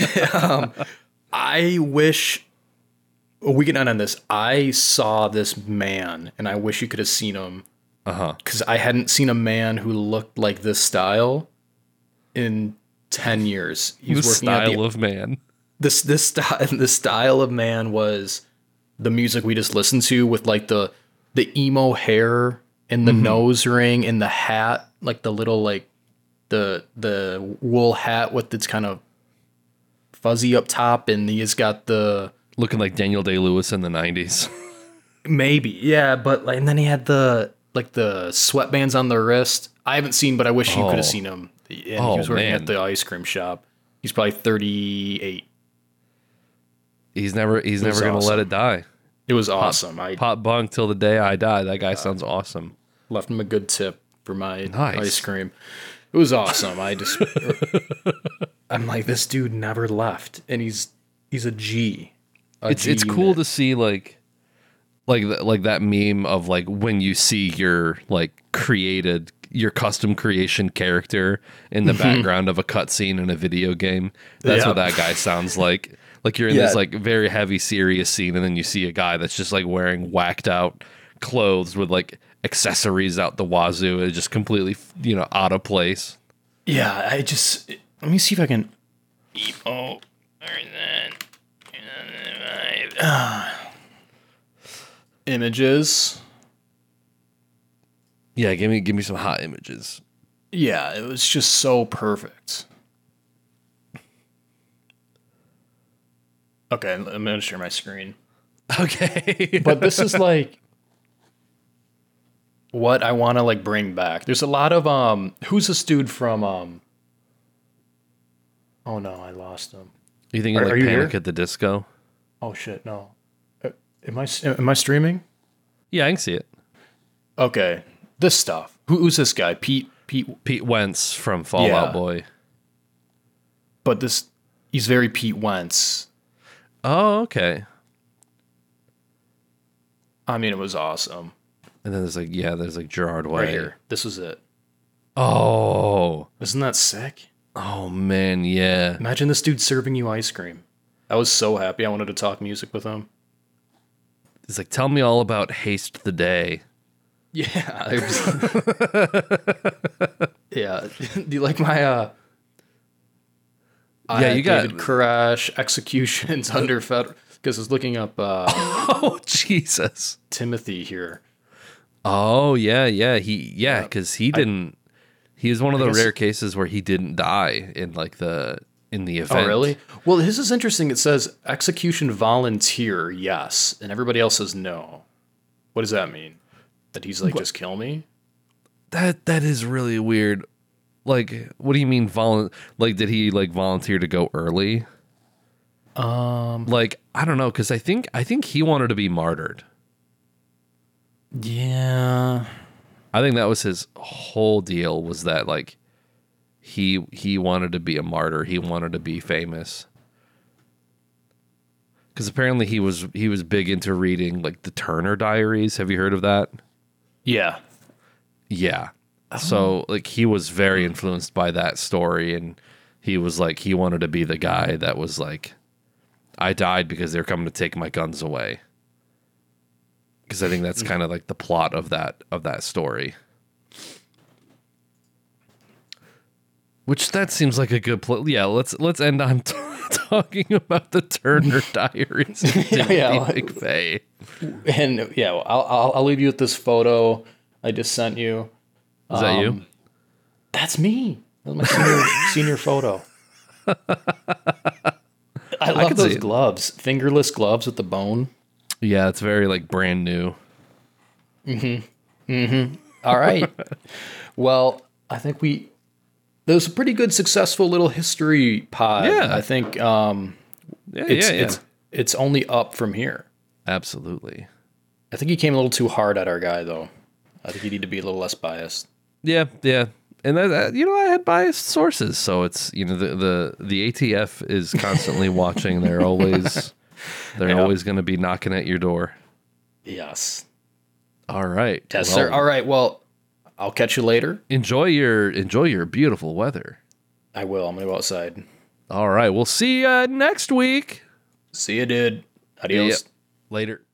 I wish we can end on this. I saw this man, and I wish you could have seen him Uh huh. because I hadn't seen a man who looked like this style in ten years. He The was working at style the, of man. this this style. The style of man was the music we just listened to with like the the emo hair and the nose ring and the hat, like the little like the the wool hat with its kind of fuzzy up top, and he's got the Looking like Daniel Day-Lewis in the nineties. maybe yeah, but like, and then he had the like the sweatbands on the wrist. I haven't seen, but I wish you could Oh. have seen him. And Oh, he was working man. at the ice cream shop. He's probably thirty-eight. He's never he's never was gonna awesome. let it die. It was awesome. I Pop bunk till the day I die. That guy sounds awesome. left him a good tip for my Nice. ice cream. It was awesome. I just I'm like, this dude never left, and he's he's a G. A It's G it's cool unit. to see like like th- like that meme of like when you see your like created your custom creation character in the background of a cutscene in a video game. That's what Yeah. that guy sounds like. Like you're in Yeah. this like very heavy serious scene and then you see a guy that's just like wearing whacked out clothes with like accessories out the wazoo and just completely, you know, out of place. Yeah, I just let me see if I can. Oh, images. Yeah, give me give me some hot images. Yeah, it was just so perfect. Okay, I'm gonna share my screen. Okay. But this is like what I want to like bring back. There's a lot of um. Who's this dude from um? Oh no, I lost him. You thinking Are- like are you Panic here? at the Disco? Oh shit, no. Uh, Am I am I streaming? Yeah, I can see it. Okay, this stuff. Who, who's this guy? Pete. Pete. Pete Wentz from Fallout Yeah. Boy. But this, he's very Pete Wentz. Oh, okay. I mean, it was awesome. And then there's like, yeah, there's like Gerard Way. Right here. This was it. Oh, Isn't that sick? oh man, yeah. Imagine this dude serving you ice cream. I was so happy. I wanted to talk music with him. It's like, tell me all about Haste the Day. Yeah. I was- yeah. Do you like my uh Yeah, uh, you got- David Koresh executions under federal because I was looking up uh Oh Jesus. Timothy here. Oh yeah, yeah. He yeah, because he didn't. He was one of the guess- rare cases where he didn't die in like the in the event. Oh, really? Well, his is interesting. It says execution volunteer, yes, and everybody else says no. What does that mean? That he's like, just kill me? That that is really weird. Like, what do you mean volun? Like, did he like volunteer to go early? Um, Like, I don't know, because I think I think he wanted to be martyred. yeah. I think that was his whole deal. Was that like he he wanted to be a martyr. He wanted to be famous. Because apparently he was he was big into reading like the Turner Diaries. Have you heard of that? Yeah. Yeah. So like he was very influenced by that story, and he was like he wanted to be the guy that was like, I died because they're coming to take my guns away. Because I think that's kind of like the plot of that of that story. Which that seems like a good pl- yeah. Let's let's end on t- talking about the Turner Diaries. And Timothy Yeah. McVeigh. And yeah, well, I'll, I'll I'll leave you with this photo I just sent you. Is that um, you? That's me. That's my senior, senior photo. I love I those gloves. Fingerless gloves with the bone. Yeah, it's very like brand new. Mm-hmm. Mm-hmm. All right. Well, I think we there was a pretty good successful little history pod. Yeah. I think um yeah, it's yeah, yeah. it's it's only up from here. Absolutely. I think he came a little too hard at our guy though. I think he need to be a little less biased. Yeah, yeah. And that, that, you know, I had biased sources, so it's, you know, the the, the A T F is constantly watching. They're always they're yep. always going to be knocking at your door. Yes. All right. Yes, well, sir. All right. Well, I'll catch you later. Enjoy your enjoy your beautiful weather. I will. I'm going to go outside. All right. We'll see you next week. See you, dude. Adios. Yep. Later.